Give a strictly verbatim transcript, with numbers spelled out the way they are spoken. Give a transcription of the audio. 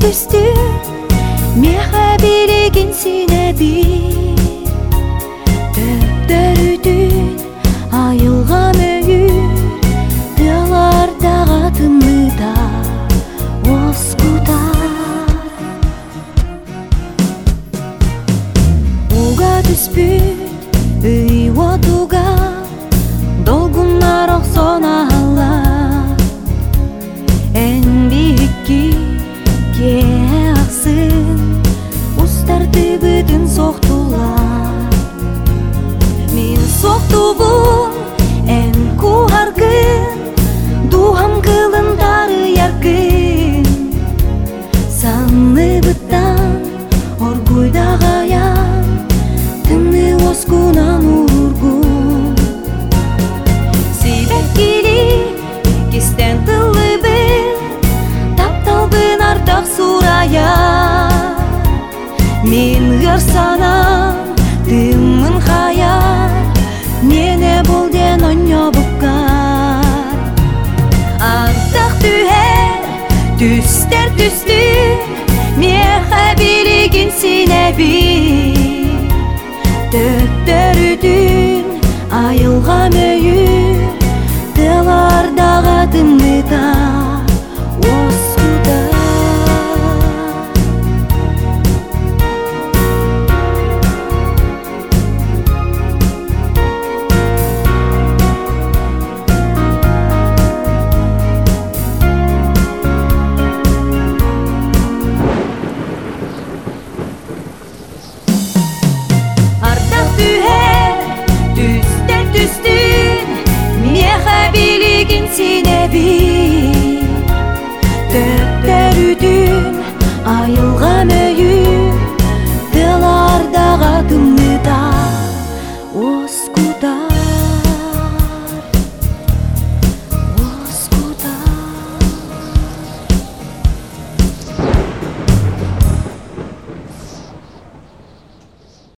түстүн меха билигин сине бир төптөрүдүн айылган өйүр тыалар дагы тымыда оскутар уга түспүт ыйвотуга долгунар оксона алар эн бийикки ке аксын устарды бүтүн соктулар мен соктубун эн куаргын дуам кылындары яркын саныбыттан оргуйдагаян тымны оскунан ургун сибеккили кистен тылыбын тапталбын артак сурая мен ырсанам тымын хаяр нене болден оньобуккар артак түһэр түстер түстүн меха билигин сине бир төттөрүдүн айылган өйүр тыалар дагы тымыда оскуда артак түһэр түстер түстүн меха билигин сине бир